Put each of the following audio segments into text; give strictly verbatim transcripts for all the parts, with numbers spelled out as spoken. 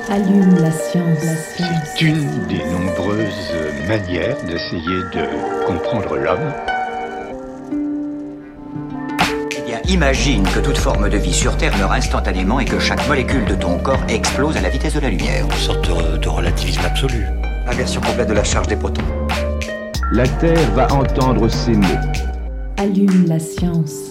Allume la science. La science. C'est une des nombreuses manières d'essayer de comprendre l'homme. Eh bien, imagine que toute forme de vie sur Terre meurt instantanément et que chaque molécule de ton corps explose à la vitesse de la lumière. Une sorte de, de relativisme absolu. Inversion complète de la charge des protons. La Terre va entendre ces mots. Allume la science.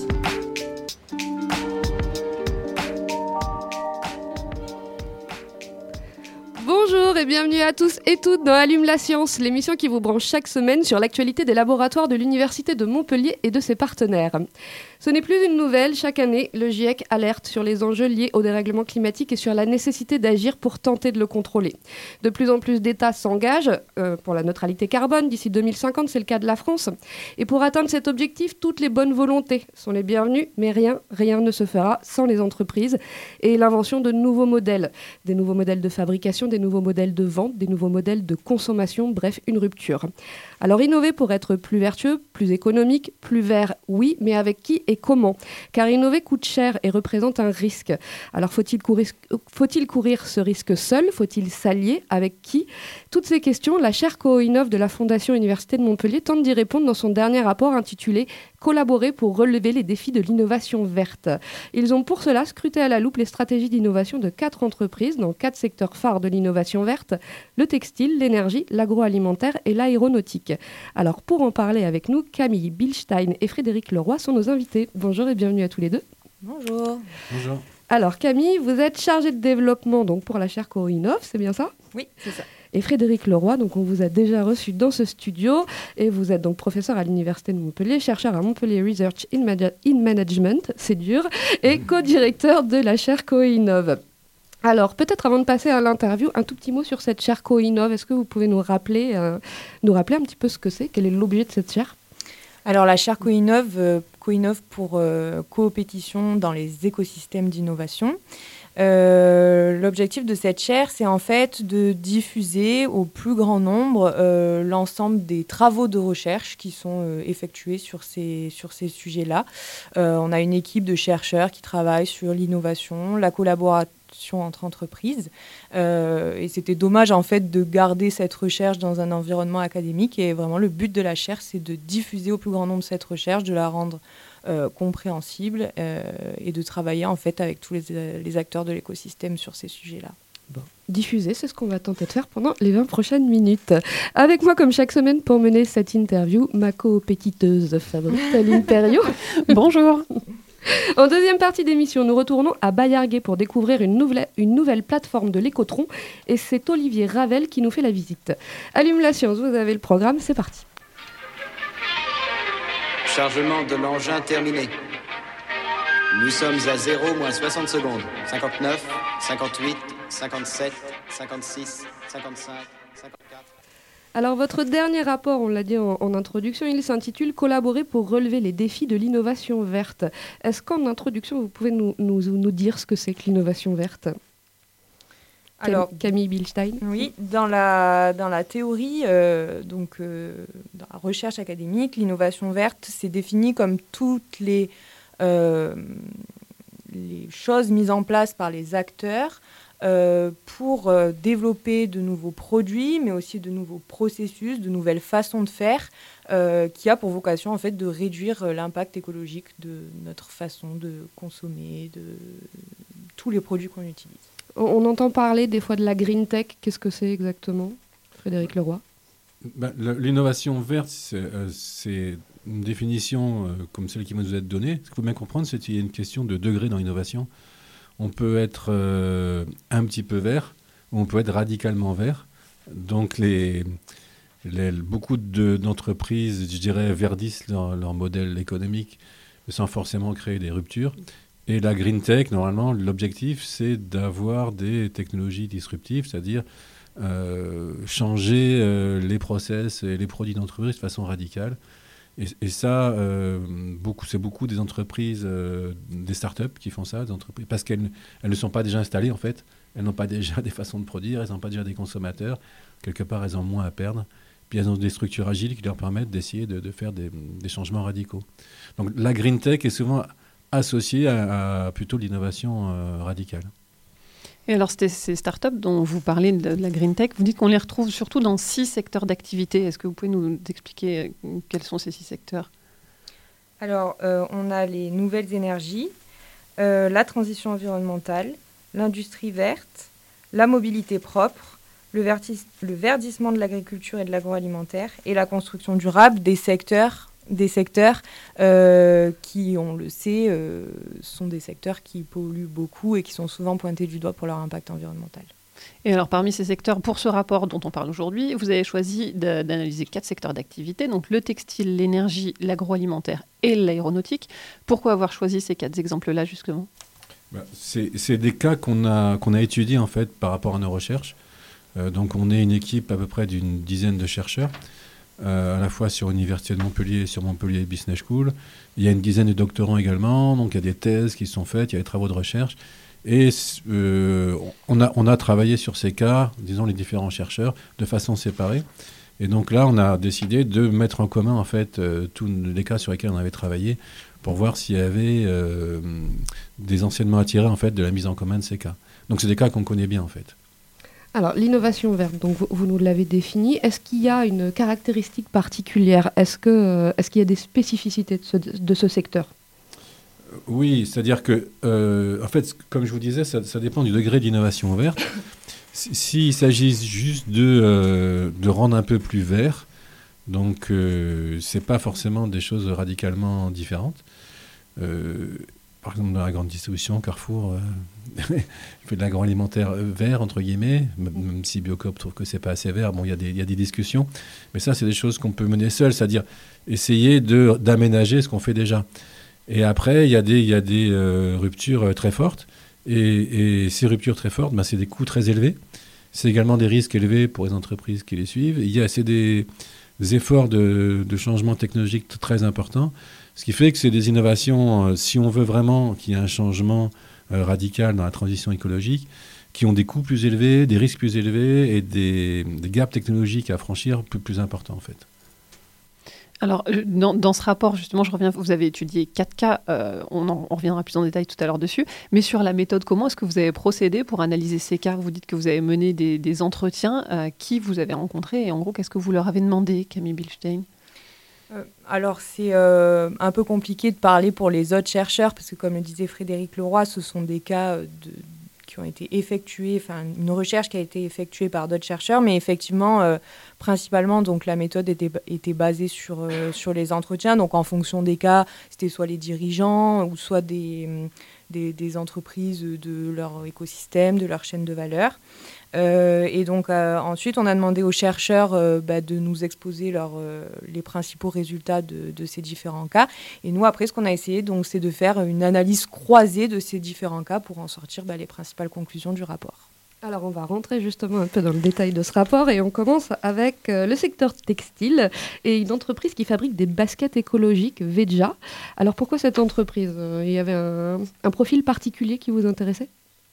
Bonjour et bienvenue à tous et toutes dans Allume la science, l'émission qui vous branche chaque semaine sur l'actualité des laboratoires de l'Université de Montpellier et de ses partenaires. Ce n'est plus une nouvelle, chaque année, le GIEC alerte sur les enjeux liés au dérèglement climatique et sur la nécessité d'agir pour tenter de le contrôler. De plus en plus d'États s'engagent euh, pour la neutralité carbone d'ici deux mille cinquante, c'est le cas de la France. Et pour atteindre cet objectif, toutes les bonnes volontés sont les bienvenues, mais rien, rien ne se fera sans les entreprises et l'invention de nouveaux modèles. Des nouveaux modèles de fabrication, des nouveaux modèles de vente, des nouveaux modèles de consommation, bref, une rupture. Alors innover pour être plus vertueux, plus économique, plus vert, oui, mais avec qui et comment ? Car innover coûte cher et représente un risque. Alors faut-il courir, faut-il courir ce risque seul ? Faut-il s'allier ? Avec qui ? Toutes ces questions, la chaire Co-Innov de la Fondation Université de Montpellier tente d'y répondre dans son dernier rapport intitulé « Collaborer pour relever les défis de l'innovation verte ». Ils ont pour cela scruté à la loupe les stratégies d'innovation de quatre entreprises dans quatre secteurs phares de l'innovation verte, le textile, l'énergie, l'agroalimentaire et l'aéronautique. Alors pour en parler avec nous, Camille Bilstein et Frédéric Leroy sont nos invités. Bonjour et bienvenue à tous les deux. Bonjour. Bonjour. Alors Camille, vous êtes chargée de développement donc pour la chaire Co-Innov, c'est bien ça ? Oui, c'est ça. Et Frédéric Leroy, donc on vous a déjà reçu dans ce studio et vous êtes donc professeur à l'Université de Montpellier, chercheur à Montpellier Research in, Mada- in Management, c'est dur, et co-directeur de la chaire Co-Innov. Alors, peut-être avant de passer à l'interview, un tout petit mot sur cette chaire Co-Innov. Est-ce que vous pouvez nous rappeler, euh, nous rappeler un petit peu ce que c'est ? Quel est l'objet de cette chaire ? Alors, la chaire Co-Innov, euh, Co-Innov pour euh, coopétition dans les écosystèmes d'innovation. Euh, l'objectif de cette chaire, c'est en fait de diffuser au plus grand nombre euh, l'ensemble des travaux de recherche qui sont euh, effectués sur ces, sur ces sujets-là. Euh, on a une équipe de chercheurs qui travaillent sur l'innovation, la collaboration entre entreprises. Euh, et c'était dommage en fait de garder cette recherche dans un environnement académique. Et vraiment, le but de la chaire, c'est de diffuser au plus grand nombre cette recherche, de la rendre Euh, compréhensible euh, et de travailler en fait avec tous les, euh, les acteurs de l'écosystème sur ces sujets-là. Bon. Diffuser, c'est ce qu'on va tenter de faire pendant les vingt prochaines minutes. Avec moi, comme chaque semaine, pour mener cette interview, ma co-pétiteuse favorite, Aline Perriot. Bonjour. En deuxième partie d'émission, nous retournons à Baillarguet pour découvrir une nouvelle, une nouvelle plateforme de l'écotron et c'est Olivier Ravel qui nous fait la visite. Allume la science, vous avez le programme, c'est parti. Chargement de l'engin terminé. Nous sommes à zéro moins soixante secondes. cinquante-neuf, cinquante-huit, cinquante-sept, cinquante-six, cinquante-cinq, cinquante-quatre. Alors votre dernier rapport, on l'a dit en, en introduction, il s'intitule « Collaborer pour relever les défis de l'innovation verte ». Est-ce qu'en introduction, vous pouvez nous, nous, nous dire ce que c'est que l'innovation verte ? Alors, Camille Bilstein. Oui, dans la, dans la théorie, euh, donc, euh, dans la recherche académique, l'innovation verte, c'est défini comme toutes les, euh, les choses mises en place par les acteurs euh, pour euh, développer de nouveaux produits, mais aussi de nouveaux processus, de nouvelles façons de faire, euh, qui a pour vocation en fait, de réduire l'impact écologique de notre façon de consommer, de tous les produits qu'on utilise. On entend parler des fois de la green tech. Qu'est-ce que c'est exactement, Frédéric Leroy ? Ben, l'innovation verte, c'est, euh, c'est une définition euh, comme celle qui va nous être donnée. Ce qu'il faut bien comprendre, c'est qu'il y a une question de degré dans l'innovation. On peut être euh, un petit peu vert ou on peut être radicalement vert. Donc, les, les, beaucoup de, d'entreprises, je dirais, verdissent leur, leur modèle économique sans forcément créer des ruptures. Et la green tech, normalement, l'objectif, c'est d'avoir des technologies disruptives, c'est-à-dire euh, changer euh, les process et les produits d'entreprise de façon radicale. Et, et ça, euh, beaucoup, c'est beaucoup des entreprises, euh, des startups qui font ça, des entreprises, parce qu'elles elles ne sont pas déjà installées, en fait. Elles n'ont pas déjà des façons de produire, elles n'ont pas déjà des consommateurs. Quelque part, elles ont moins à perdre. Puis elles ont des structures agiles qui leur permettent d'essayer de, de faire des, des changements radicaux. Donc la green tech est souvent associée à, à plutôt l'innovation euh, radicale. Et alors, c'était ces startups dont vous parlez de, de la Green Tech, vous dites qu'on les retrouve surtout dans six secteurs d'activité. Est-ce que vous pouvez nous expliquer quels sont ces six secteurs ? Alors, euh, on a les nouvelles énergies, euh, la transition environnementale, l'industrie verte, la mobilité propre, le, vertis- le verdissement de l'agriculture et de l'agroalimentaire et la construction durable, des secteurs, des secteurs euh, qui, on le sait, euh, sont des secteurs qui polluent beaucoup et qui sont souvent pointés du doigt pour leur impact environnemental. Et alors, parmi ces secteurs, pour ce rapport dont on parle aujourd'hui, vous avez choisi de, d'analyser quatre secteurs d'activité, donc le textile, l'énergie, l'agroalimentaire et l'aéronautique. Pourquoi avoir choisi ces quatre exemples-là, justement ? Bah, c'est, c'est des cas qu'on a, qu'on a étudiés, en fait, par rapport à nos recherches. Euh, donc, on est une équipe à peu près d'une dizaine de chercheurs, euh, à la fois sur l'Université de Montpellier et sur Montpellier Business School. Il y a une dizaine de doctorants également, donc il y a des thèses qui sont faites, il y a des travaux de recherche. Et euh, on, a, on a travaillé sur ces cas, disons les différents chercheurs, de façon séparée. Et donc là, on a décidé de mettre en commun en fait euh, tous les cas sur lesquels on avait travaillé pour voir s'il y avait euh, des enseignements à tirer en fait de la mise en commun de ces cas. Donc c'est des cas qu'on connaît bien en fait. Alors l'innovation verte, donc vous, vous nous l'avez définie. Est-ce qu'il y a une caractéristique particulière ? Est-ce que, euh, est-ce qu'il y a des spécificités de ce, de ce secteur ? Oui, c'est-à-dire que, euh, en fait, comme je vous disais, ça, ça dépend du degré d'innovation verte. S'il s'agit juste de, euh, de rendre un peu plus vert, donc euh, ce n'est pas forcément des choses radicalement différentes. Euh, par exemple, dans la grande distribution, Carrefour euh, fait de l'agroalimentaire vert, entre guillemets, même si Biocoop trouve que ce n'est pas assez vert. Bon, il y, y a des discussions, mais ça, c'est des choses qu'on peut mener seul, c'est-à-dire essayer de, d'aménager ce qu'on fait déjà. Et après, il y a des, y a des euh, ruptures très fortes. Et, et ces ruptures très fortes, ben, c'est des coûts très élevés. C'est également des risques élevés pour les entreprises qui les suivent. Il y a, c'est des, des efforts de, de changement technologique très importants. Ce qui fait que c'est des innovations, euh, si on veut vraiment qu'il y ait un changement euh, radical dans la transition écologique, qui ont des coûts plus élevés, des risques plus élevés et des, des gaps technologiques à franchir plus, plus importants en fait. Alors, dans, dans ce rapport, justement, je reviens, vous avez étudié quatre cas, euh, on, en, on reviendra plus en détail tout à l'heure dessus, mais sur la méthode, comment est-ce que vous avez procédé pour analyser ces cas ? Vous dites que vous avez mené des, des entretiens, euh, qui vous avez rencontrés et en gros, qu'est-ce que vous leur avez demandé, Camille Bilstein ? euh, Alors, c'est euh, un peu compliqué de parler pour les autres chercheurs, parce que comme le disait Frédéric Leroy, ce sont des cas de... qui ont été effectués, enfin une recherche qui a été effectuée par d'autres chercheurs, mais effectivement, euh, principalement, donc la méthode était, était basée sur, euh, sur les entretiens. Donc en fonction des cas, c'était soit les dirigeants ou soit des, des, des entreprises de leur écosystème, de leur chaîne de valeur. Euh, et donc euh, ensuite, on a demandé aux chercheurs euh, bah, de nous exposer leur, euh, les principaux résultats de, de ces différents cas. Et nous, après, ce qu'on a essayé, donc, c'est de faire une analyse croisée de ces différents cas pour en sortir bah, les principales conclusions du rapport. Alors, on va rentrer justement un peu dans le détail de ce rapport et on commence avec euh, le secteur textile et une entreprise qui fabrique des baskets écologiques, Veja. Alors, pourquoi cette entreprise ? Il y avait un, un profil particulier qui vous intéressait ?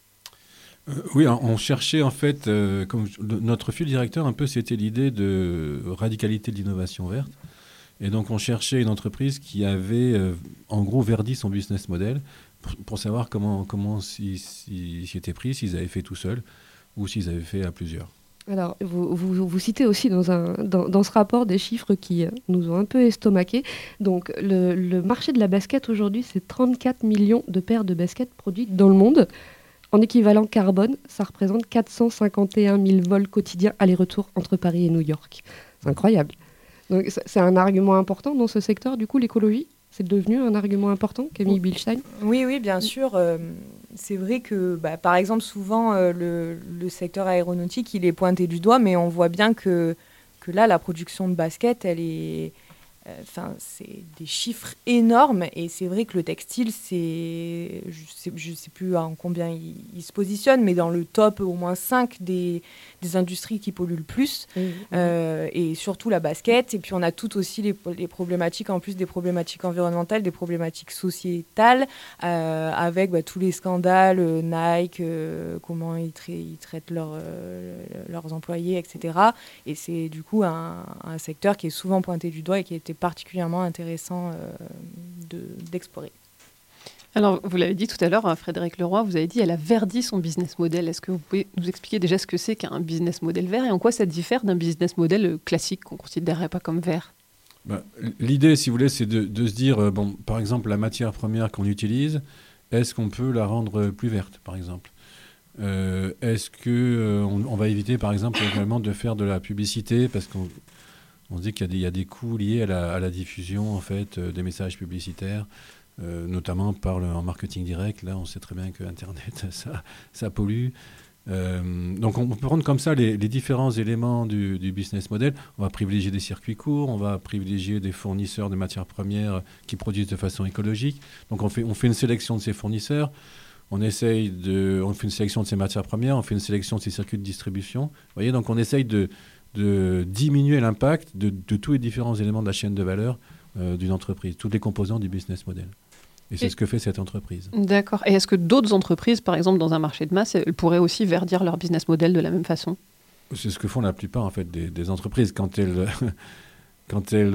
Euh, oui, on cherchait en fait, euh, comme notre fil directeur un peu, c'était l'idée de radicalité de l'innovation verte. Et donc on cherchait une entreprise qui avait euh, en gros verdi son business model pour, pour savoir comment, comment s'y si, si étaient pris, s'ils avaient fait tout seuls ou s'ils avaient fait à plusieurs. Alors, vous, vous, vous citez aussi dans, un, dans, dans ce rapport des chiffres qui nous ont un peu estomaqués. Donc, le, le marché de la basket aujourd'hui, c'est trente-quatre millions de paires de baskets produites dans le monde. En équivalent carbone, ça représente quatre cent cinquante et un mille vols quotidiens aller-retour entre Paris et New York. C'est incroyable. Donc, c'est un argument important dans ce secteur, du coup, l'écologie ? C'est devenu un argument important, Camille Bilstein ? Oui, oui, bien sûr. Euh, c'est vrai que, bah, par exemple, souvent, euh, le, le secteur aéronautique, il est pointé du doigt, mais on voit bien que, que là, la production de baskets, elle est... Enfin, c'est des chiffres énormes et c'est vrai que le textile, c'est, je sais, je sais plus en combien il, il se positionne, mais dans le top au moins cinq des, des industries qui polluent le plus, mmh. euh, et surtout la basket. Et puis on a toutes aussi les, les problématiques, en plus des problématiques environnementales, des problématiques sociétales, euh, avec bah, tous les scandales, euh, Nike, euh, comment ils, tra- ils traitent leur, euh, leurs employés, et cetera. Et c'est du coup un, un secteur qui est souvent pointé du doigt et qui a été particulièrement intéressant euh, de, d'explorer. Alors, vous l'avez dit tout à l'heure, Frédéric Leroy, vous avez dit elle a verdi son business model. Est-ce que vous pouvez nous expliquer déjà ce que c'est qu'un business model vert et en quoi ça diffère d'un business model classique qu'on ne considérerait pas comme vert? Bah, l'idée, si vous voulez, c'est de, de se dire, euh, bon, par exemple, la matière première qu'on utilise, est-ce qu'on peut la rendre plus verte, par exemple euh, Est-ce qu'on euh, on va éviter, par exemple, également de faire de la publicité parce qu'on on se dit qu'il y a des, il y a des coûts liés à la, à la diffusion en fait, euh, des messages publicitaires, euh, notamment par le en marketing direct. Là, on sait très bien que Internet, ça, ça pollue. Euh, donc on peut prendre comme ça les, les différents éléments du, du business model. On va privilégier des circuits courts, on va privilégier des fournisseurs de matières premières qui produisent de façon écologique. Donc on fait, on fait une sélection de ces fournisseurs, on essaye de, on fait une sélection de ces matières premières, on fait une sélection de ces circuits de distribution. Vous voyez, donc on essaye de, de diminuer l'impact de, de tous les différents éléments de la chaîne de valeur euh, d'une entreprise, tous les composants du business model. Et c'est Et... ce que fait cette entreprise. D'accord. Et est-ce que d'autres entreprises, par exemple dans un marché de masse, elles pourraient aussi verdir leur business model de la même façon? C'est ce que font la plupart en fait, des, des entreprises. Quand elles, quand elles,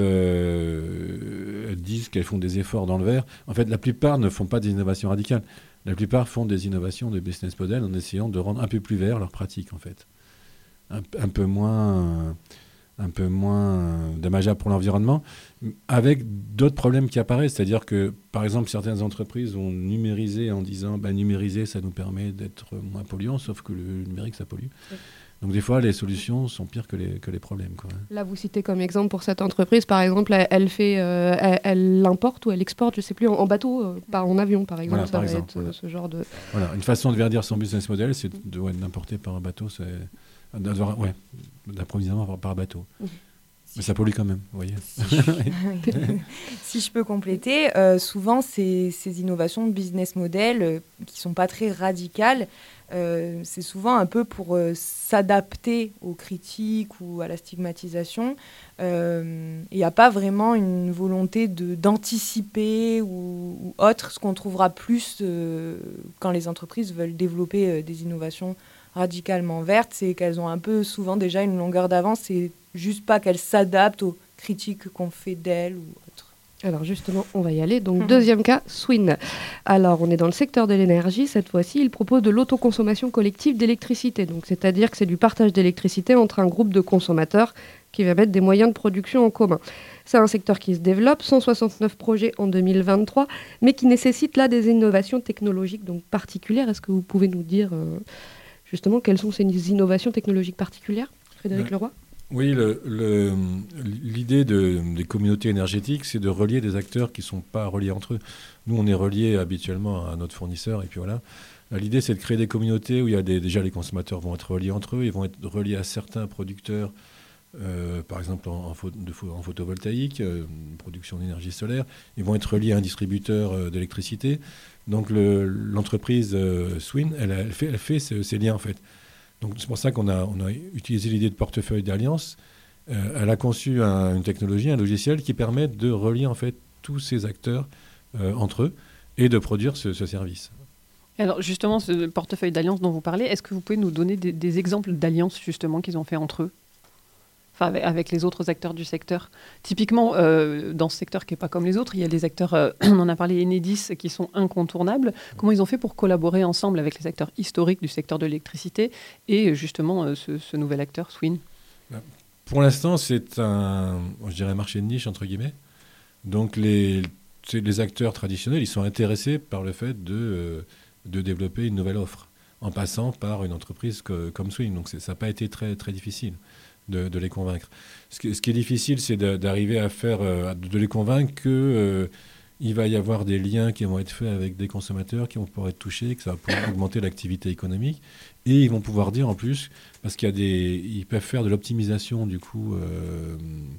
euh, elles disent qu'elles font des efforts dans le vert, en fait, la plupart ne font pas des innovations radicales. La plupart font des innovations de business model en essayant de rendre un peu plus vert leurs pratiques, en fait. Un, un peu moins... un peu moins dommageable pour l'environnement, avec d'autres problèmes qui apparaissent. C'est-à-dire que, par exemple, certaines entreprises ont numérisé en disant bah, « numériser, ça nous permet d'être moins polluants », sauf que le numérique, ça pollue. Oui. Donc, des fois, les solutions sont pires que les, que les problèmes, quoi. Là, vous citez comme exemple pour cette entreprise, par exemple, elle, elle, fait, euh, elle, elle importe ou elle exporte, je ne sais plus, en, en bateau, euh, pas en avion, par exemple. Voilà, ça par va exemple, être voilà. ce genre de... Voilà, une façon de verdir son business model, c'est de, ouais, d'importer par un bateau, c'est... Ouais, d'approvisionnement par, par bateau. Mmh. Mais ça pollue quand même, vous voyez. Si je, si je peux compléter, euh, souvent ces, ces innovations de business model euh, qui ne sont pas très radicales, euh, c'est souvent un peu pour euh, s'adapter aux critiques ou à la stigmatisation. Il euh, n'y a pas vraiment une volonté de, d'anticiper ou, ou autre, ce qu'on trouvera plus euh, quand les entreprises veulent développer euh, des innovations radicalement vertes, c'est qu'elles ont un peu souvent déjà une longueur d'avance, c'est juste pas qu'elles s'adaptent aux critiques qu'on fait d'elles ou autre. Alors justement, on va y aller. Donc, mmh. deuxième cas, Swin. Alors, on est dans le secteur de l'énergie. Cette fois-ci, il propose de l'autoconsommation collective d'électricité. Donc, c'est-à-dire que c'est du partage d'électricité entre un groupe de consommateurs qui va mettre des moyens de production en commun. C'est un secteur qui se développe, cent soixante-neuf projets en deux mille vingt-trois, mais qui nécessite là des innovations technologiques donc particulières. Est-ce que vous pouvez nous dire... Euh, Justement, quelles sont ces innovations technologiques particulières, Frédéric ouais. Leroy? Oui, le, le, l'idée de, des communautés énergétiques, c'est de relier des acteurs qui ne sont pas reliés entre eux. Nous, on est reliés habituellement à notre fournisseur, et puis voilà. L'idée, c'est de créer des communautés où il y a des, déjà les consommateurs vont être reliés entre eux, ils vont être reliés à certains producteurs, euh, par exemple en, en, pho- de, en photovoltaïque, euh, production d'énergie solaire, ils vont être reliés à un distributeur euh, d'électricité. Donc le, l'entreprise euh, Swin, elle, elle fait, elle fait ces, ces liens en fait. Donc c'est pour ça qu'on a, on a utilisé l'idée de portefeuille d'alliance. Euh, elle a conçu un, une technologie, un logiciel qui permet de relier en fait tous ces acteurs euh, entre eux et de produire ce, ce service. Alors justement, ce portefeuille d'alliance dont vous parlez, est-ce que vous pouvez nous donner des, des exemples d'alliances justement qu'ils ont fait entre eux? Enfin, avec, avec les autres acteurs du secteur. Typiquement, euh, dans ce secteur qui n'est pas comme les autres, il y a des acteurs, euh, on en a parlé, Enedis, qui sont incontournables. Comment ils ont fait pour collaborer ensemble avec les acteurs historiques du secteur de l'électricité et justement euh, ce, ce nouvel acteur, Swin? Pour l'instant, c'est un, je dirais, un marché de niche, entre guillemets. Donc, les, les acteurs traditionnels, ils sont intéressés par le fait de, euh, de développer une nouvelle offre en passant par une entreprise que, comme Swin. Donc, c'est, ça n'a pas été très, très difficile. De, de les convaincre. Ce qui, ce qui est difficile, c'est de, d'arriver à faire, euh, de les convaincre qu'il euh, va y avoir des liens qui vont être faits avec des consommateurs qui vont pouvoir être touchés, que ça va pouvoir augmenter l'activité économique. Et ils vont pouvoir dire en plus, parce qu'il y a des, ils peuvent faire de l'optimisation du coup euh,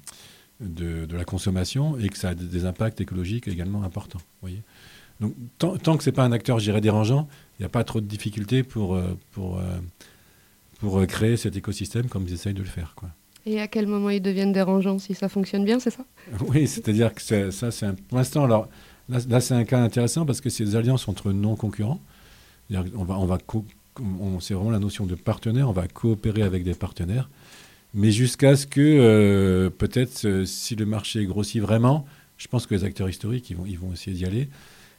de, de la consommation et que ça a des impacts écologiques également importants. Vous voyez. Donc tant, tant que c'est pas un acteur, je dirais, dérangeant, il n'y a pas trop de difficultés pour pour euh, pour créer cet écosystème comme ils essayent de le faire, quoi. Et à quel moment ils deviennent dérangeants si ça fonctionne bien, c'est ça? Oui, c'est-à-dire que c'est, ça, c'est un, pour l'instant, alors, là, là, c'est un cas intéressant parce que c'est des alliances entre non-concurrents. On va, on va co- on, c'est vraiment la notion de partenaire, on va coopérer avec des partenaires, mais jusqu'à ce que, euh, peut-être, euh, si le marché grossit vraiment, je pense que les acteurs historiques, ils vont, ils vont essayer d'y aller.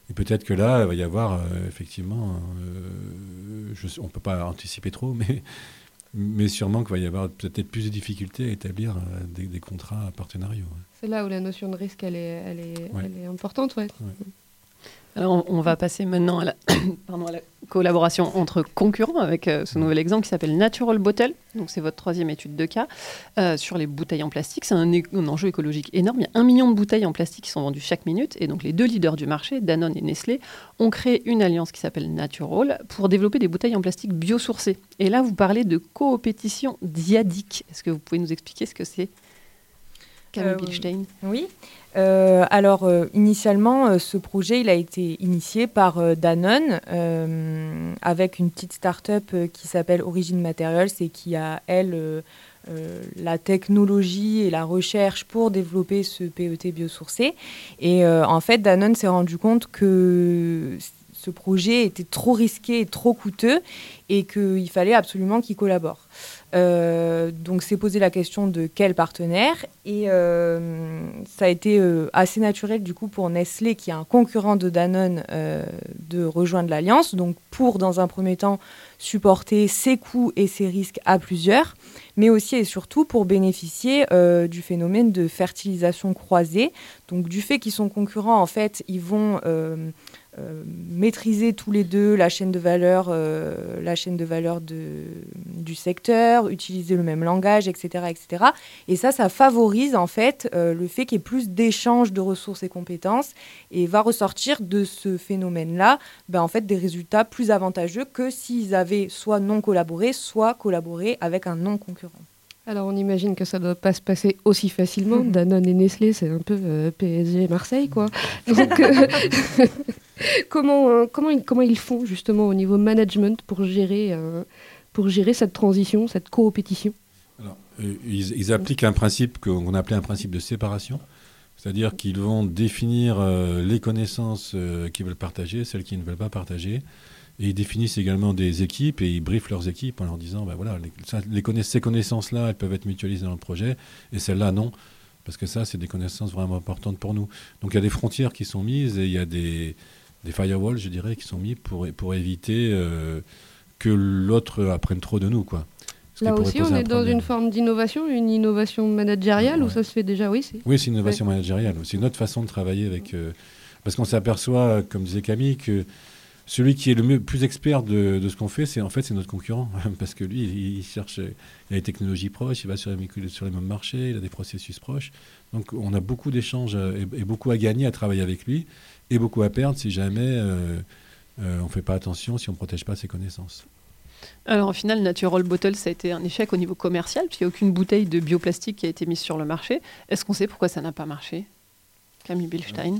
Et peut-être que là, il va y avoir, euh, effectivement, euh, je, on ne peut pas anticiper trop, mais, mais sûrement qu'il va y avoir peut-être plus de difficultés à établir euh, des, des contrats partenariaux. Ouais. C'est là où la notion de risque, elle est, elle est, Ouais. elle est importante, ouais. Ouais. Alors, on, on va passer maintenant à la, pardon, à la collaboration entre concurrents avec euh, ce nouvel exemple qui s'appelle Natural Bottle. Donc, c'est votre troisième étude de cas euh, sur les bouteilles en plastique. C'est un, é- un enjeu écologique énorme. Il y a un million de bouteilles en plastique qui sont vendues chaque minute. Et donc, les deux leaders du marché, Danone et Nestlé, ont créé une alliance qui s'appelle Natural pour développer des bouteilles en plastique biosourcées. Et là, vous parlez de coopétition dyadique. Est-ce que vous pouvez nous expliquer ce que c'est, Camille Euh, Bilstein? Oui. Euh, alors, euh, initialement, euh, ce projet, il a été initié par euh, Danone euh, avec une petite start-up euh, qui s'appelle Origin Materials et qui a, elle, euh, euh, la technologie et la recherche pour développer ce P E T biosourcé. Et euh, en fait, Danone s'est rendu compte que ce projet était trop risqué et trop coûteux et qu'il fallait absolument qu'il collabore. Euh, donc, s'est posé la question de quel partenaire et euh, ça a été euh, assez naturel du coup pour Nestlé, qui est un concurrent de Danone, euh, de rejoindre l'alliance. Donc, pour dans un premier temps supporter ses coûts et ses risques à plusieurs, mais aussi et surtout pour bénéficier euh, du phénomène de fertilisation croisée. Donc, du fait qu'ils sont concurrents, en fait, ils vont euh, Euh, maîtriser tous les deux la chaîne de valeur, euh, la chaîne de valeur de, du secteur, utiliser le même langage, et cetera, et cetera. Et ça, ça favorise en fait euh, le fait qu'il y ait plus d'échanges de ressources et compétences et va ressortir de ce phénomène-là ben, en fait, des résultats plus avantageux que s'ils avaient soit non collaboré, soit collaboré avec un non-concurrent. Alors, on imagine que ça ne doit pas se passer aussi facilement. Mmh. Danone et Nestlé, c'est un peu euh, P S G Marseille, quoi. Donc, euh, comment, euh, comment, ils, comment ils font, justement, au niveau management pour gérer, euh, pour gérer cette transition, cette coopétition? Alors, euh, ils, ils appliquent un principe qu'on appelait un principe de séparation. C'est-à-dire qu'ils vont définir euh, les connaissances euh, qu'ils veulent partager, celles qu'ils ne veulent pas partager. Et ils définissent également des équipes et ils briefent leurs équipes en leur disant ben voilà, les, ça, les connaiss- ces connaissances-là, elles peuvent être mutualisées dans le projet et celles-là, non. Parce que ça, c'est des connaissances vraiment importantes pour nous. Donc il y a des frontières qui sont mises et il y a des, des firewalls, je dirais, qui sont mis pour, pour éviter euh, que l'autre apprenne trop de nous, quoi. Là aussi, on est dans une forme d'innovation, une innovation managériale, ouais. Où ça se fait déjà, oui c'est... Oui, c'est une innovation ouais. managériale. C'est une autre façon de travailler avec... Euh, parce qu'on s'aperçoit, comme disait Camille, que celui qui est le mieux, plus expert de, de ce qu'on fait, c'est en fait c'est notre concurrent, parce que lui, il, il cherche, il a des technologies proches, il va sur les, sur les mêmes marchés, il a des processus proches. Donc on a beaucoup d'échanges et, et beaucoup à gagner à travailler avec lui, et beaucoup à perdre si jamais euh, euh, on ne fait pas attention, si on ne protège pas ses connaissances. Alors au final, Natural Bottle, ça a été un échec au niveau commercial, puisqu'il n'y a aucune bouteille de bioplastique qui a été mise sur le marché. Est-ce qu'on sait pourquoi ça n'a pas marché, Camille Bilstein?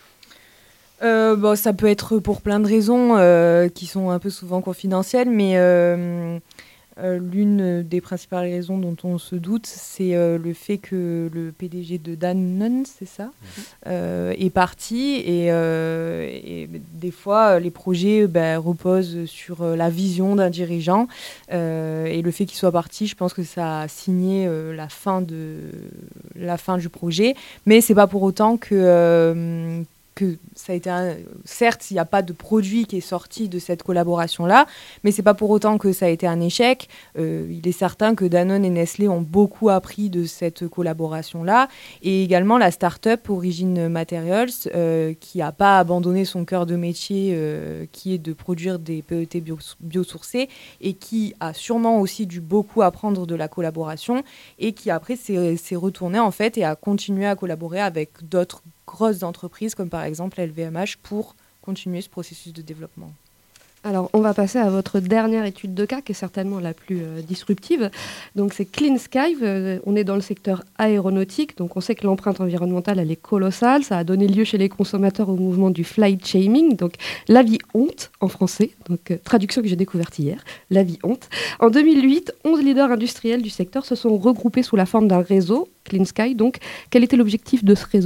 Euh, bon, ça peut être pour plein de raisons euh, qui sont un peu souvent confidentielles, mais euh, euh, l'une des principales raisons dont on se doute, c'est euh, le fait que le P D G de Danone, c'est ça, mmh. euh, est parti et, euh, et des fois les projets ben, reposent sur la vision d'un dirigeant euh, et le fait qu'il soit parti, je pense que ça a signé euh, la fin de la fin du projet, mais c'est pas pour autant que euh, que ça a été un... certes, il n'y a pas de produit qui est sorti de cette collaboration-là, mais c'est pas pour autant que ça a été un échec. Euh, il est certain que Danone et Nestlé ont beaucoup appris de cette collaboration-là, et également la start-up Origin Materials, euh, qui n'a pas abandonné son cœur de métier, euh, qui est de produire des P E T bio- biosourcés, et qui a sûrement aussi dû beaucoup apprendre de la collaboration, et qui après s'est, s'est retourné en fait et a continué à collaborer avec d'autres grosses entreprises comme par exemple L V M H pour continuer ce processus de développement. Alors, on va passer à votre dernière étude de cas qui est certainement la plus euh, disruptive. Donc, c'est Clean Sky. Euh, on est dans le secteur aéronautique. Donc, on sait que l'empreinte environnementale, elle est colossale. Ça a donné lieu chez les consommateurs au mouvement du flight shaming. Donc, la vie honte en français. Donc, euh, traduction que j'ai découverte hier. La vie honte. En deux mille huit, onze leaders industriels du secteur se sont regroupés sous la forme d'un réseau, Clean Sky. Donc, quel était l'objectif de ce réseau ?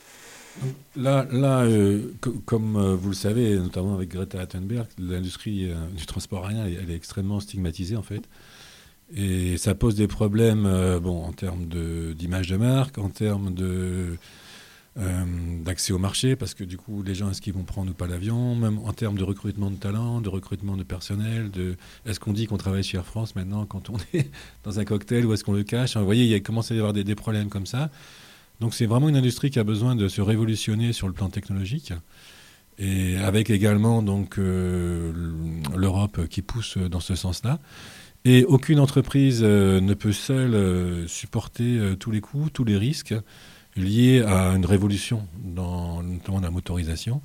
Là, là euh, co- comme euh, vous le savez, notamment avec Greta Thunberg, l'industrie euh, du transport aérien, elle, elle est extrêmement stigmatisée en fait. Et ça pose des problèmes euh, bon, en termes de, d'image de marque, en termes de, euh, d'accès au marché, parce que du coup, les gens, est-ce qu'ils vont prendre ou pas l'avion, même en termes de recrutement de talent, de recrutement de personnel, de est-ce qu'on dit qu'on travaille chez Air France maintenant quand on est dans un cocktail ou est-ce qu'on le cache? Enfin, vous voyez, il commence à y avoir des, des problèmes comme ça. Donc c'est vraiment une industrie qui a besoin de se révolutionner sur le plan technologique, et avec également donc, euh, l'Europe qui pousse dans ce sens-là. Et aucune entreprise euh, ne peut seule euh, supporter euh, tous les coûts, tous les risques liés à une révolution dans notamment la motorisation.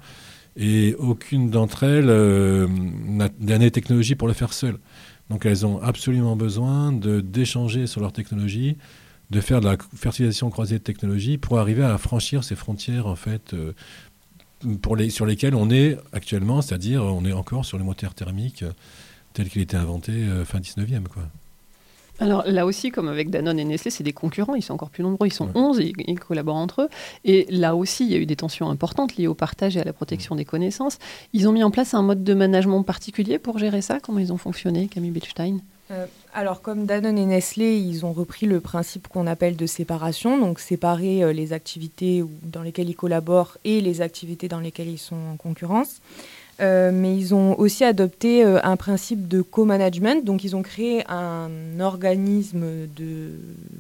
Et aucune d'entre elles euh, n'a des technologies pour le faire seule. Donc elles ont absolument besoin de, d'échanger sur leur technologie, de faire de la fertilisation croisée de technologies pour arriver à franchir ces frontières en fait, euh, pour les, sur lesquelles on est actuellement, c'est-à-dire on est encore sur le moteur thermique tel qu'il était inventé euh, fin dix-neuvième, quoi. Alors là aussi, comme avec Danone et Nestlé, c'est des concurrents, ils sont encore plus nombreux, ils sont Ouais. onze, ils, ils collaborent entre eux. Et là aussi, il y a eu des tensions importantes liées au partage et à la protection des connaissances. Ils ont mis en place un mode de management particulier pour gérer ça. Comment ils ont fonctionné, Camille Bechstein ? Euh, alors, comme Danone et Nestlé, ils ont repris le principe qu'on appelle de séparation, donc séparer euh, les activités dans lesquelles ils collaborent et les activités dans lesquelles ils sont en concurrence. Euh, mais ils ont aussi adopté euh, un principe de co-management, donc ils ont créé un organisme de,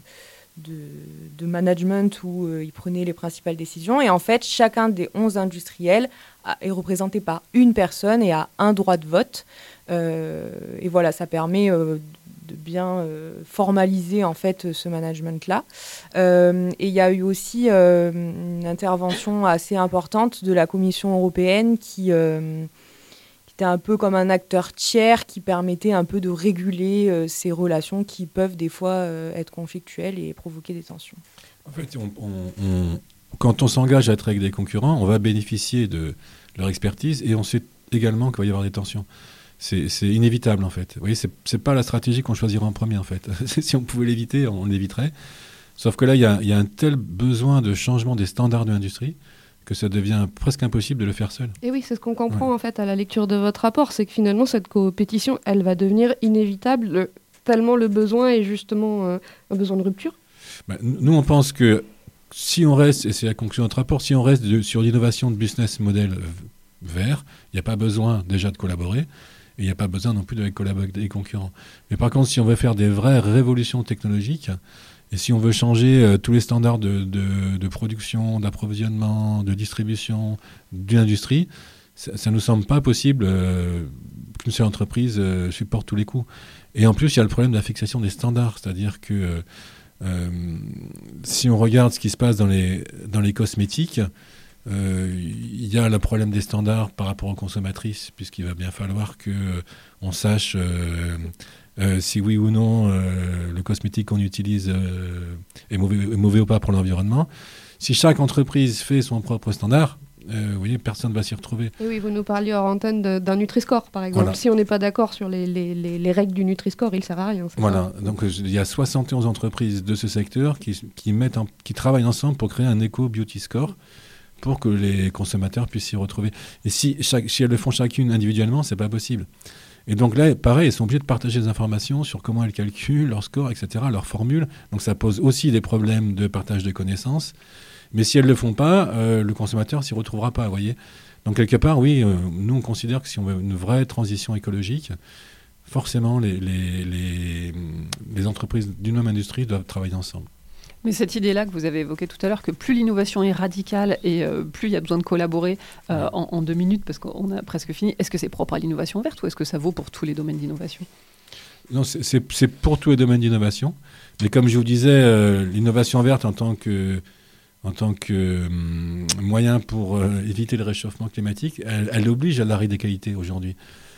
de, de management où euh, ils prenaient les principales décisions. Et en fait, chacun des onze industriels a, est représenté par une personne et a un droit de vote. Euh, et voilà, ça permet euh, de bien euh, formaliser en fait ce management-là. Euh, et il y a eu aussi euh, une intervention assez importante de la Commission européenne qui, euh, qui était un peu comme un acteur tiers qui permettait un peu de réguler euh, ces relations qui peuvent des fois euh, être conflictuelles et provoquer des tensions. En fait, on, on, on, quand on s'engage à être avec des concurrents, on va bénéficier de leur expertise et on sait également qu'il va y avoir des tensions. C'est, c'est inévitable, en fait. Vous voyez, c'est, c'est pas la stratégie qu'on choisirait en premier, en fait. Si on pouvait l'éviter, on l'éviterait. Sauf que là, il y a, y a un tel besoin de changement des standards de l'industrie que ça devient presque impossible de le faire seul. Et oui, c'est ce qu'on comprend Ouais. en fait à la lecture de votre rapport, c'est que finalement cette compétition, elle va devenir inévitable le- tellement le besoin est justement euh, un besoin de rupture. Bah, nous, on pense que si on reste, et c'est la conclusion de notre rapport, si on reste de, sur l'innovation de business model euh, vert, il n'y a pas besoin déjà de collaborer. Et il n'y a pas besoin non plus de collaborer avec des concurrents. Mais par contre, si on veut faire des vraies révolutions technologiques, et si on veut changer euh, tous les standards de, de, de production, d'approvisionnement, de distribution d'une industrie, ça ne nous semble pas possible euh, qu'une seule entreprise euh, supporte tous les coûts. Et en plus, il y a le problème de la fixation des standards. C'est-à-dire que euh, euh, si on regarde ce qui se passe dans les, dans les cosmétiques, il euh, y a le problème des standards par rapport aux consommatrices, puisqu'il va bien falloir qu'on euh, sache euh, euh, si oui ou non euh, le cosmétique qu'on utilise euh, est, mauvais, est mauvais ou pas pour l'environnement. Si chaque entreprise fait son propre standard, euh, vous voyez, personne ne va s'y retrouver. Et oui, vous nous parliez hors antenne de- d'un Nutri-Score, par exemple. Voilà. Si on n'est pas d'accord sur les, les, les, les règles du Nutri-Score, il ne sert à rien. c'est Voilà, ça donc il y a soixante et onze entreprises de ce secteur qui, qui, mettent en, qui travaillent ensemble pour créer un éco-beauty score pour que les consommateurs puissent s'y retrouver. Et si, chaque, si elles le font chacune individuellement, c'est pas possible. Et donc là, pareil, elles sont obligées de partager des informations sur comment elles calculent leur score, et cetera, leur formule. Donc ça pose aussi des problèmes de partage de connaissances. Mais si elles ne le font pas, euh, le consommateur s'y retrouvera pas, vous voyez. Donc quelque part, oui, euh, nous on considère que si on veut une vraie transition écologique, forcément les, les, les, les entreprises d'une même industrie doivent travailler ensemble. Mais cette idée-là que vous avez évoquée tout à l'heure, que plus l'innovation est radicale et euh, plus il y a besoin de collaborer euh, en, en deux minutes, parce qu'on a presque fini, est-ce que c'est propre à l'innovation verte ou est-ce que ça vaut pour tous les domaines d'innovation ? Non, c'est, c'est, c'est pour tous les domaines d'innovation. Mais comme je vous disais, euh, l'innovation verte en tant que, en tant que hum, moyen pour euh, éviter le réchauffement climatique, elle, elle oblige à l'arrêt des qualités aujourd'hui.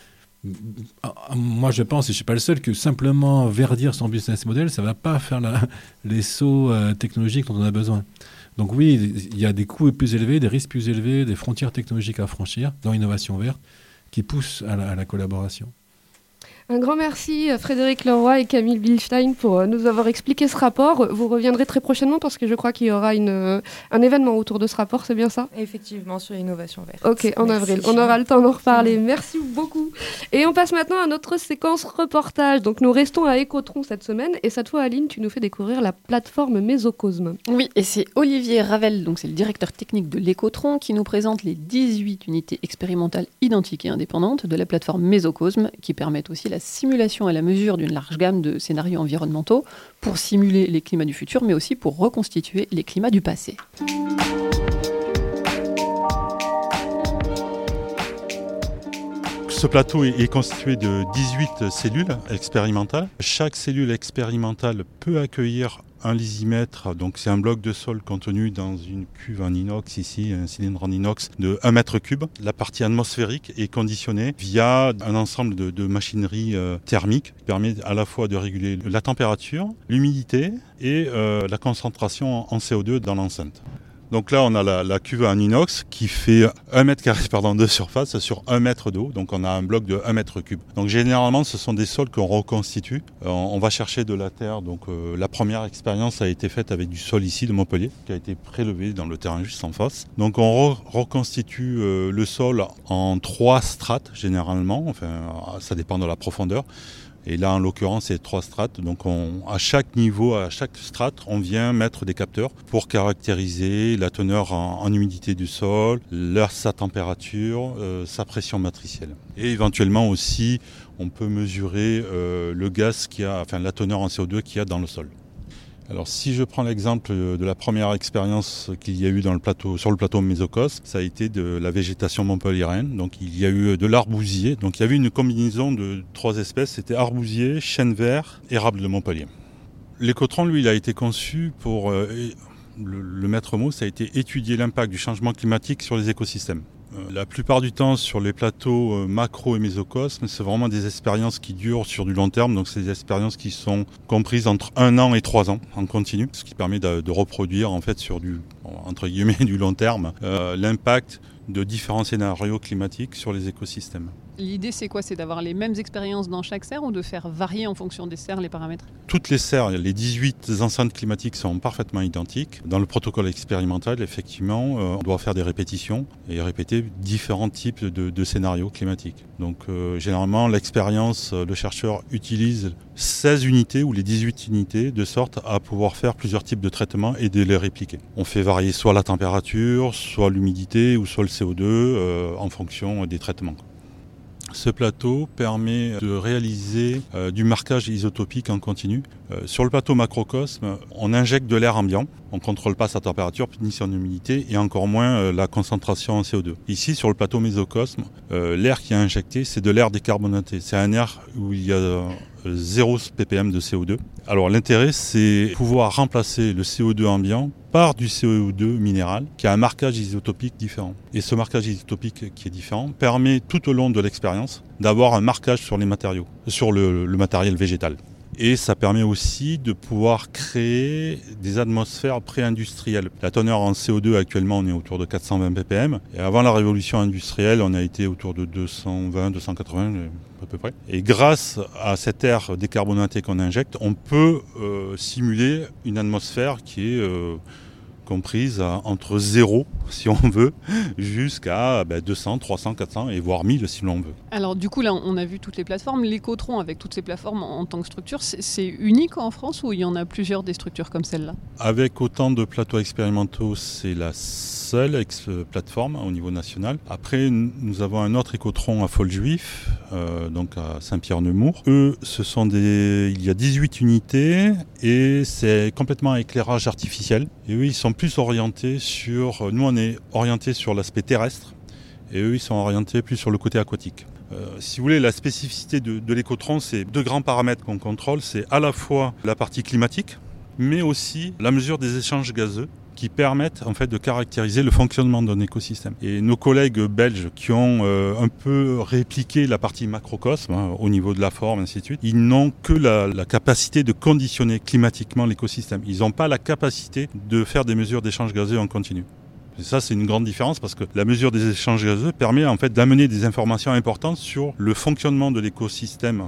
Moi, je pense, et je ne suis pas le seul, que simplement verdir son business model, ça ne va pas faire la, les sauts euh, technologiques dont on a besoin. Donc oui, il y a des coûts plus élevés, des risques plus élevés, des frontières technologiques à franchir dans l'innovation verte qui poussent à la, à la collaboration. Un grand merci à Frédéric Leroy et Camille Bilstein pour nous avoir expliqué ce rapport. Vous reviendrez très prochainement parce que je crois qu'il y aura une, un événement autour de ce rapport, c'est bien ça ? Effectivement, sur l'innovation verte. Ok, en Merci. avril. On aura le temps d'en reparler. Merci beaucoup. Et on passe maintenant à notre séquence reportage. Donc nous restons à Écotron cette semaine et cette fois, Aline, tu nous fais découvrir la plateforme Mésocosme. Oui, et c'est Olivier Ravel, donc c'est le directeur technique de l'Écotron, qui nous présente les dix-huit unités expérimentales identiques et indépendantes de la plateforme Mésocosme, qui permettent aussi la simulation et la mesure d'une large gamme de scénarios environnementaux pour simuler les climats du futur, mais aussi pour reconstituer les climats du passé. Ce plateau est constitué de dix-huit cellules expérimentales. Chaque cellule expérimentale peut accueillir un lysimètre, donc c'est un bloc de sol contenu dans une cuve en inox ici, un cylindre en inox de un mètre cube. La partie atmosphérique est conditionnée via un ensemble de, de machinerie euh, thermique qui permet à la fois de réguler la température, l'humidité et euh, la concentration en C O deux dans l'enceinte. Donc là, on a la, la cuve en inox qui fait un mètre carré pardon, de surface sur un mètre d'eau. Donc on a un bloc de un mètre cube. Donc généralement, ce sont des sols qu'on reconstitue. Euh, on va chercher de la terre. Donc euh, la première expérience a été faite avec du sol ici de Montpellier, qui a été prélevé dans le terrain juste en face. Donc on re- reconstitue euh, le sol en trois strates généralement. Enfin, ça dépend de la profondeur. Et là, en l'occurrence, c'est trois strates. Donc, on, à chaque niveau, à chaque strate, on vient mettre des capteurs pour caractériser la teneur en, en humidité du sol, leur, sa température, euh, sa pression matricielle. Et éventuellement aussi, on peut mesurer euh, le gaz qu'il y a, enfin la teneur en C O deux qu'il y a dans le sol. Alors si je prends l'exemple de la première expérience qu'il y a eu dans le plateau, sur le plateau Mésocosme, ça a été de la végétation montpelliéraine. Donc il y a eu de l'arbousier. Donc il y avait une combinaison de trois espèces, c'était arbousier, chêne vert, érable de Montpellier. L'écotron, lui, il a été conçu pour, euh, le, le maître mot, ça a été étudier l'impact du changement climatique sur les écosystèmes. La plupart du temps, sur les plateaux macro et mésocosme, c'est vraiment des expériences qui durent sur du long terme. Donc, c'est des expériences qui sont comprises entre un an et trois ans en continu, ce qui permet de, de reproduire, en fait, sur du, entre guillemets, du long terme, euh, l'impact de différents scénarios climatiques sur les écosystèmes. L'idée, c'est quoi ? C'est d'avoir les mêmes expériences dans chaque serre ou de faire varier en fonction des serres les paramètres ? Toutes les serres, les dix-huit enceintes climatiques sont parfaitement identiques. Dans le protocole expérimental, effectivement, euh, on doit faire des répétitions et répéter différents types de, de scénarios climatiques. Donc, euh, généralement, l'expérience, le chercheur utilise seize unités ou les dix-huit unités de sorte à pouvoir faire plusieurs types de traitements et de les répliquer. On fait varier soit la température, soit l'humidité ou soit le C O deux euh, en fonction des traitements. Ce plateau permet de réaliser euh, du marquage isotopique en continu. Euh, sur le plateau macrocosme, on injecte de l'air ambiant. On ne contrôle pas sa température ni son humidité et encore moins euh, la concentration en C O deux. Ici, sur le plateau mésocosme, euh, l'air qui est injecté, c'est de l'air décarbonaté. C'est un air où il y a euh, zéro ppm de C O deux. Alors l'intérêt, c'est pouvoir remplacer le C O deux ambiant par du C O deux minéral qui a un marquage isotopique différent. Et ce marquage isotopique qui est différent permet tout au long de l'expérience d'avoir un marquage sur les matériaux, sur le, le matériel végétal. Et ça permet aussi de pouvoir créer des atmosphères pré-industrielles. La teneur en C O deux actuellement, on est autour de quatre cent vingt ppm. Et avant la révolution industrielle, on a été autour de deux cent vingt, deux cent quatre-vingts à peu près. Et grâce à cet air décarbonaté qu'on injecte, on peut euh, simuler une atmosphère qui est euh, comprise à, entre zéro, si on veut, jusqu'à ben, deux cents, trois cents, quatre cents et voire mille si l'on veut. Alors du coup, là, on a vu toutes les plateformes. L'Écotron, avec toutes ces plateformes en, en tant que structure, c'est, c'est unique en France ou il y en a plusieurs des structures comme celle-là ? Avec autant de plateaux expérimentaux, c'est la seule ex- plateforme au niveau national. Après, nous avons un autre Écotron à Folle-Juif, euh, donc à Saint-Pierre-Nemours. Eux, ce sont des... il y a dix-huit unités et c'est complètement à éclairage artificiel. Et eux, ils sont plus orientés sur... Nous, on est orientés sur l'aspect terrestre et eux, ils sont orientés plus sur le côté aquatique. Euh, si vous voulez, la spécificité de, de l'Écotron, c'est deux grands paramètres qu'on contrôle. C'est à la fois la partie climatique, mais aussi la mesure des échanges gazeux qui permettent en fait de caractériser le fonctionnement d'un écosystème. Et nos collègues belges qui ont euh, un peu répliqué la partie macrocosme hein, au niveau de la forme, ainsi de suite, ils n'ont que la, la capacité de conditionner climatiquement l'écosystème. Ils n'ont pas la capacité de faire des mesures d'échanges gazeux en continu. Et ça, c'est une grande différence parce que la mesure des échanges gazeux permet en fait d'amener des informations importantes sur le fonctionnement de l'écosystème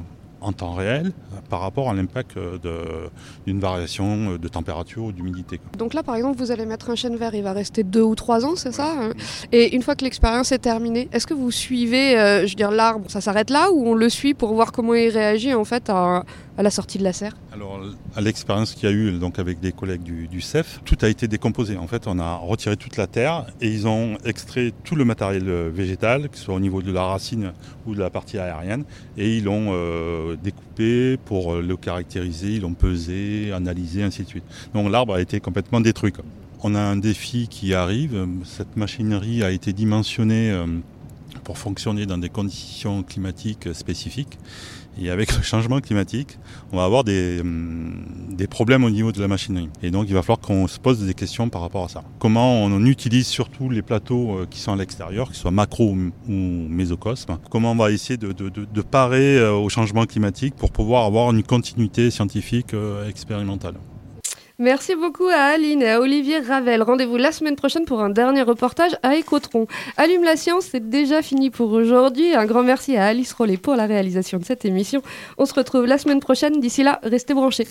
en temps réel euh, par rapport à l'impact euh, de, d'une variation de température ou d'humidité. Donc là, par exemple, vous allez mettre un chêne vert, il va rester deux ou trois ans, c'est ça? Et une fois que l'expérience est terminée, est-ce que vous suivez, euh, je veux dire, l'arbre, ça s'arrête là, ou on le suit pour voir comment il réagit en fait à, à la sortie de la serre? Alors, à l'expérience qu'il y a eu donc avec des collègues du, du C E F, tout a été décomposé. En fait, on a retiré toute la terre et ils ont extrait tout le matériel végétal, que ce soit au niveau de la racine ou de la partie aérienne, et ils l'ont euh, découpé pour le caractériser, ils l'ont pesé, analysé, ainsi de suite. Donc l'arbre a été complètement détruit, quoi. On a un défi qui arrive. Cette machinerie a été dimensionnée euh, pour fonctionner dans des conditions climatiques spécifiques. Et avec le changement climatique, on va avoir des, des problèmes au niveau de la machinerie. Et donc, il va falloir qu'on se pose des questions par rapport à ça. Comment on utilise surtout les plateaux qui sont à l'extérieur, qu'ils soient macro ou mésocosme. Comment on va essayer de, de, de, de parer au changement climatique pour pouvoir avoir une continuité scientifique expérimentale. Merci beaucoup à Aline et à Olivier Ravel. Rendez-vous la semaine prochaine pour un dernier reportage à Écotron. Allume la science, c'est déjà fini pour aujourd'hui. Un grand merci à Alice Rollet pour la réalisation de cette émission. On se retrouve la semaine prochaine. D'ici là, restez branchés.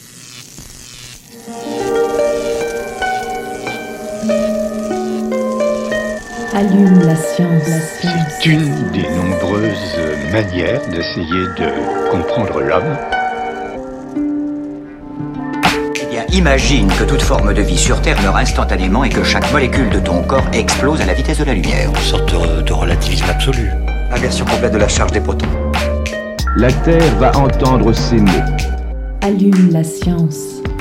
Allume la science. La science. C'est une des nombreuses manières d'essayer de comprendre l'homme. Imagine que toute forme de vie sur Terre meurt instantanément et que chaque molécule de ton corps explose à la vitesse de la lumière. Une sorte de, de relativisme absolu. Inversion complète de la charge des protons. La Terre va entendre ces mots. Allume la science.